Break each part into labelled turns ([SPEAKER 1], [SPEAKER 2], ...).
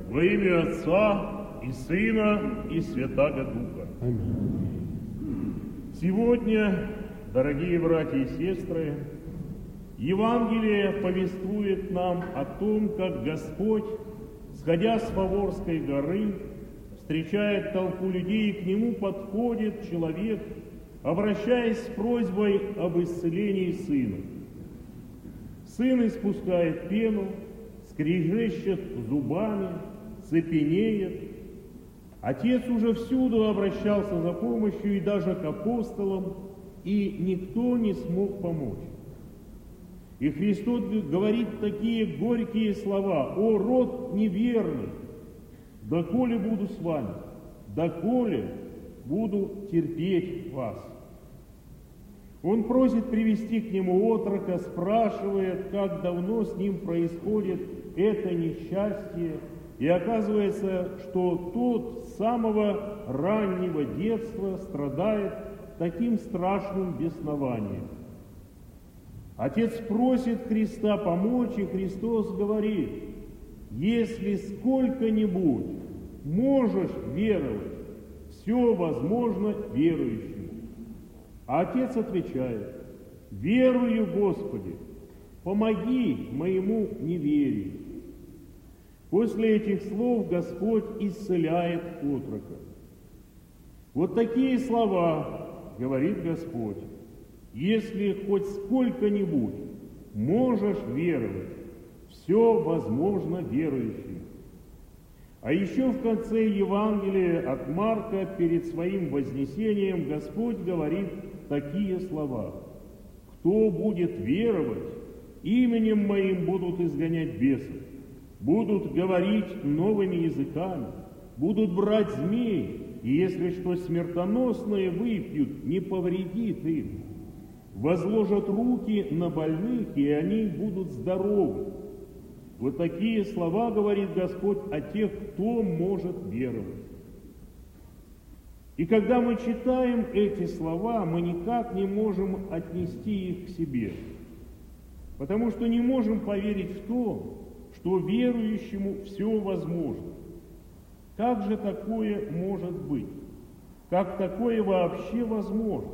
[SPEAKER 1] Во имя Отца и Сына и Святаго Духа.
[SPEAKER 2] Аминь.
[SPEAKER 1] Сегодня, дорогие братья и сестры, Евангелие повествует нам о том, как Господь, сходя с Фаворской горы, встречает толпу людей, и к нему подходит человек, обращаясь с просьбой об исцелении сына. Сын испускает пену, скрежещет зубами, цепенеет. Отец уже всюду обращался за помощью, и даже к апостолам, и никто не смог помочь. И Христос говорит такие горькие слова: «О, род неверный, доколе буду с вами, доколе буду терпеть вас». Он просит привести к нему отрока, спрашивает, как давно с ним происходит это несчастье, и оказывается, что тот с самого раннего детства страдает таким страшным беснованием. Отец просит Христа помочь, и Христос говорит: если сколько-нибудь можешь веровать, все возможно верующему. А Отец отвечает: верую, Господи, помоги моему неверию. После этих слов Господь исцеляет отрока. Вот такие слова говорит Господь: если хоть сколько-нибудь можешь веровать, все возможно верующим. А еще в конце Евангелия от Марка перед своим вознесением Господь говорит такие слова: кто будет веровать, именем моим будут изгонять бесов, будут говорить новыми языками, будут брать змей, и если что смертоносное выпьют, не повредит им. Возложат руки на больных, и они будут здоровы. Вот такие слова говорит Господь о тех, кто может веровать. И когда мы читаем эти слова, мы никак не можем отнести их к себе, потому что не можем поверить в то, что верующему все возможно. Как же такое может быть? Как такое вообще возможно?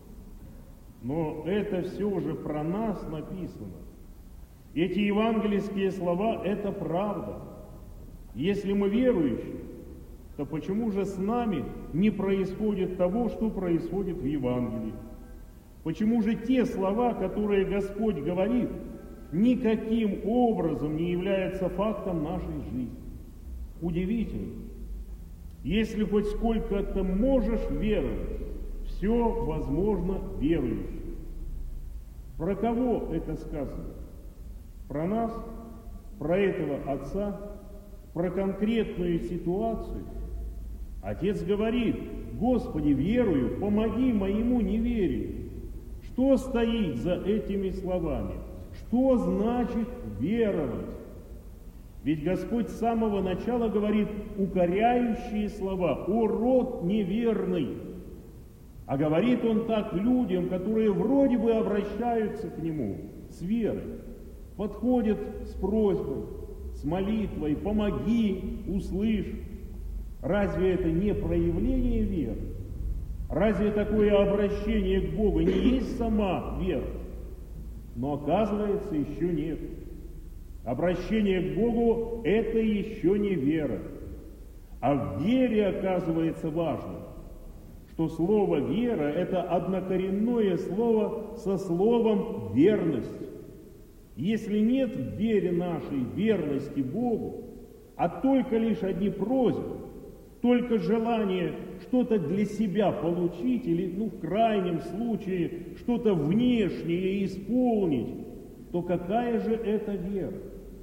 [SPEAKER 1] Но это все же про нас написано. Эти евангельские слова – это правда. Если мы верующие, то почему же с нами не происходит того, что происходит в Евангелии? Почему же те слова, которые Господь говорит, никаким образом не являются фактом нашей жизни? Удивительно. Если хоть сколько-то можешь веровать, все возможно верующим. Про кого это сказано? Про нас? Про этого отца? Про конкретную ситуацию? Отец говорит: Господи, верую, помоги моему неверию. Что стоит за этими словами? Что значит веровать? Ведь Господь с самого начала говорит укоряющие слова: «О, род неверный!» А говорит Он так людям, которые вроде бы обращаются к Нему с верой, подходят с просьбой, с молитвой: «Помоги, услышь». Разве это не проявление веры? Разве такое обращение к Богу не есть сама вера? Но оказывается, еще нет. Обращение к Богу – это еще не вера. А в вере оказывается важно, что слово «вера» – это однокоренное слово со словом «верность». Если нет в вере нашей верности Богу, а только лишь одни просьбы, только желание что-то для себя получить или, в крайнем случае, что-то внешнее исполнить, то какая же это вера?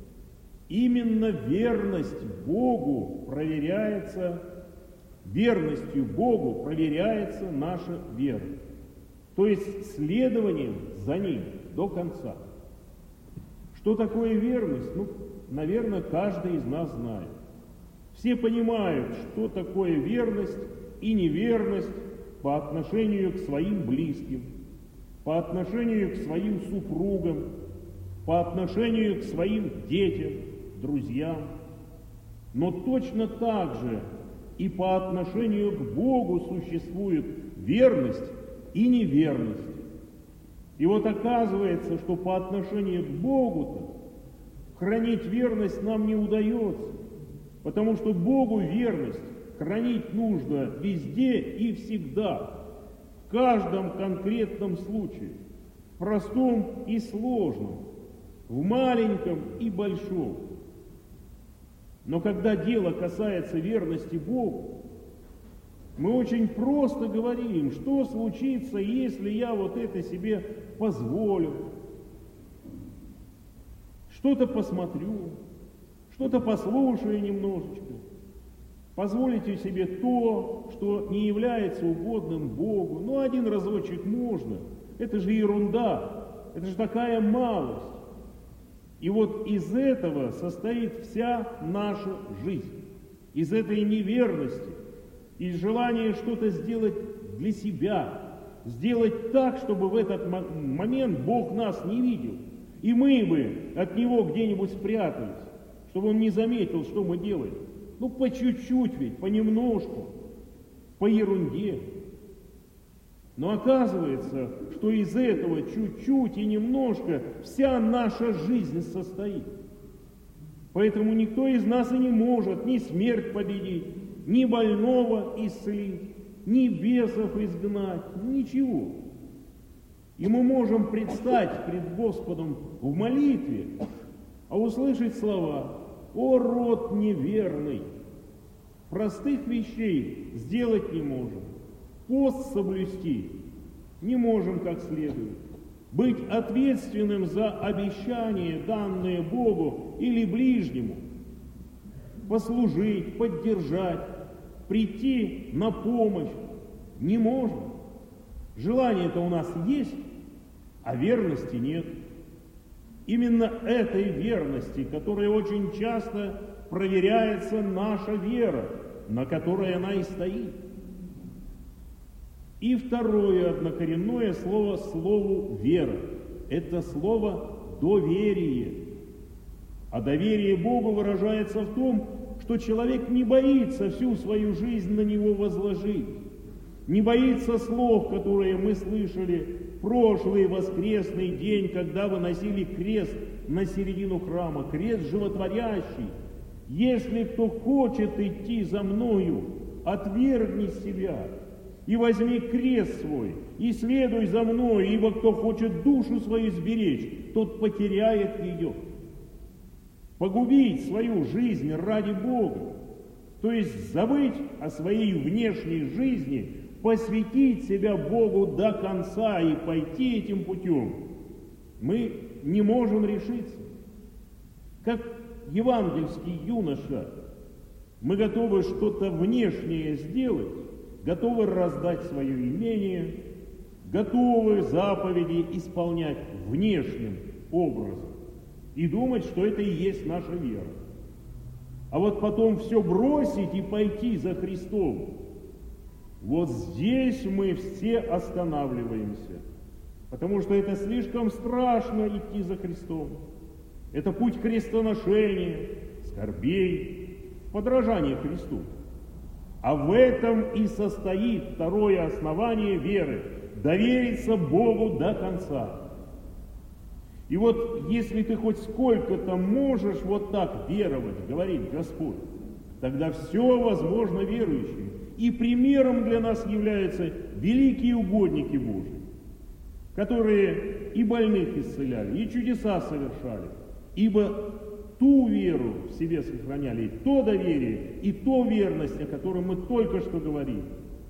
[SPEAKER 1] Именно верностью Богу проверяется наша вера. То есть следованием за Ним до конца. Что такое верность? Наверное, каждый из нас знает. Все понимают, что такое верность и неверность по отношению к своим близким, по отношению к своим супругам, по отношению к своим детям, друзьям. Но точно так же и по отношению к Богу существует верность и неверность. И вот оказывается, что по отношению к Богу-то хранить верность нам не удается, потому что Богу верность хранить нужно везде и всегда, в каждом конкретном случае, в простом и сложном, в маленьком и большом. Но когда дело касается верности Богу, мы очень просто говорим, что случится, если я вот это себе позволю, что-то посмотрю, что-то послушаю немножечко, позволите себе то, что не является угодным Богу. Ну, один разочек можно, это же ерунда, это же такая малость. И вот из этого состоит вся наша жизнь, из этой неверности, из желания что-то сделать для себя, сделать так, чтобы в этот момент Бог нас не видел, и мы бы от Него где-нибудь спрятались, чтобы Он не заметил, что мы делаем. Ну, по чуть-чуть ведь, понемножку, по ерунде. Но оказывается, что из этого чуть-чуть и немножко вся наша жизнь состоит. Поэтому никто из нас и не может ни смерть победить, ни больного исцелить, ни бесов изгнать, ничего. И мы можем предстать пред Господом в молитве, а услышать слова: «О, род неверный!» Простых вещей сделать не можем. Пост соблюсти не можем как следует. Быть ответственным за обещания, данные Богу или ближнему. Послужить, поддержать, прийти на помощь не можем. Желание-то у нас есть, а верности нет. Именно этой верности, которая очень часто проверяется наша вера, на которой она и стоит. И второе однокоренное слово слову «вера» – это слово «доверие». А доверие Богу выражается в том, что человек не боится всю свою жизнь на Него возложить, не боится слов, которые мы слышали в прошлый воскресный день, когда выносили крест на середину храма, крест животворящий. «Если кто хочет идти за мною, отвергни себя и возьми крест свой, и следуй за мной, ибо кто хочет душу свою сберечь, тот потеряет ее». Погубить свою жизнь ради Бога, то есть забыть о своей внешней жизни, посвятить себя Богу до конца и пойти этим путем, мы не можем решиться. Как евангельский юноша, мы готовы что-то внешнее сделать, готовы раздать свое имение, готовы заповеди исполнять внешним образом и думать, что это и есть наша вера. А вот потом все бросить и пойти за Христом, вот здесь мы все останавливаемся, потому что это слишком страшно идти за Христом. Это путь крестоношения, скорбей, подражания Христу. А в этом и состоит второе основание веры – довериться Богу до конца. И вот если ты хоть сколько-то можешь вот так веровать, говорит Господь, тогда все возможно верующим. И примером для нас являются великие угодники Божии, которые и больных исцеляли, и чудеса совершали, ибо ту веру в себе сохраняли, и то доверие, и то верность, о котором мы только что говорили.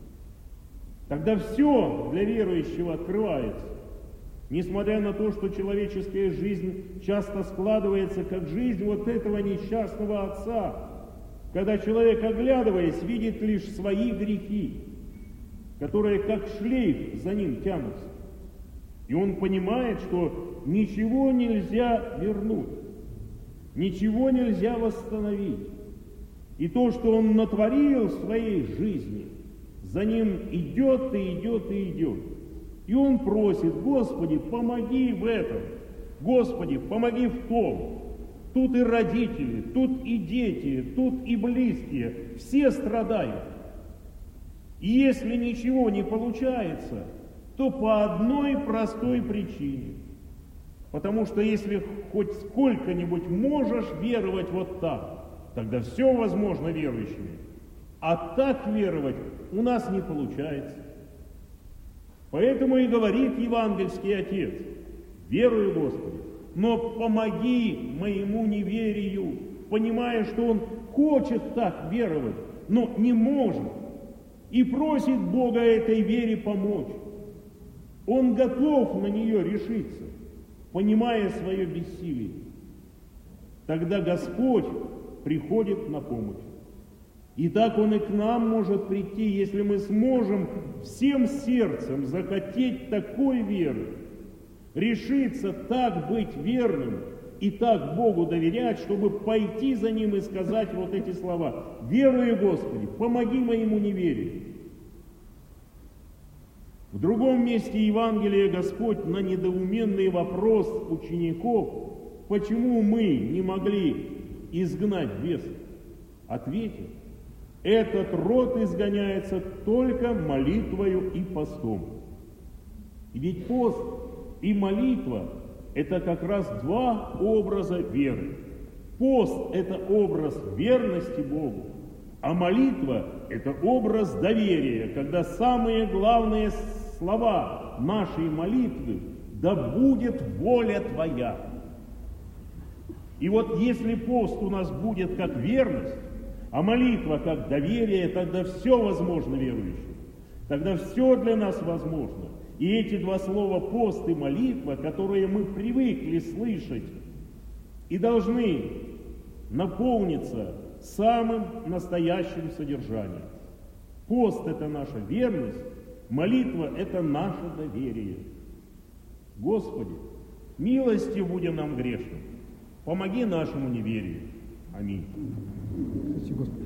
[SPEAKER 1] Тогда все для верующего открывается. Несмотря на то, что человеческая жизнь часто складывается как жизнь вот этого несчастного отца, когда человек, оглядываясь, видит лишь свои грехи, которые как шлейф за ним тянутся. И он понимает, что ничего нельзя вернуть, ничего нельзя восстановить. И то, что он натворил в своей жизни, за ним идет и идет и идет. И он просит: Господи, помоги в этом, Господи, помоги в том. Тут и родители, тут и дети, тут и близкие. Все страдают. И если ничего не получается, то по одной простой причине. Потому что если хоть сколько-нибудь можешь веровать вот так, тогда все возможно верующими. А так веровать у нас не получается. Поэтому и говорит евангельский отец: верую, Господи, но помоги моему неверию, понимая, что он хочет так веровать, но не может, и просит Бога этой вере помочь. Он готов на нее решиться, понимая свое бессилие. Тогда Господь приходит на помощь. И так Он и к нам может прийти, если мы сможем всем сердцем захотеть такой веры, решиться так быть верным и так Богу доверять, чтобы пойти за Ним и сказать вот эти слова: «Верую, Господи, помоги моему неверию». В другом месте Евангелия Господь на недоуменный вопрос учеников, почему мы не могли изгнать бесов, ответил: этот род изгоняется только молитвою и постом. Ведь пост и молитва – это как раз два образа веры. Пост – это образ верности Богу, а молитва – это образ доверия, когда самые главные слова нашей молитвы: «Да будет воля Твоя». И вот если пост у нас будет как верность, а молитва как доверие, тогда все возможно верующим. Тогда все для нас возможно. И эти два слова пост и молитва, которые мы привыкли слышать и должны наполниться самым настоящим содержанием. Пост – это наша верность, молитва – это наше доверие. Господи, милостив будем нам грешным, помоги нашему неверию. Аминь.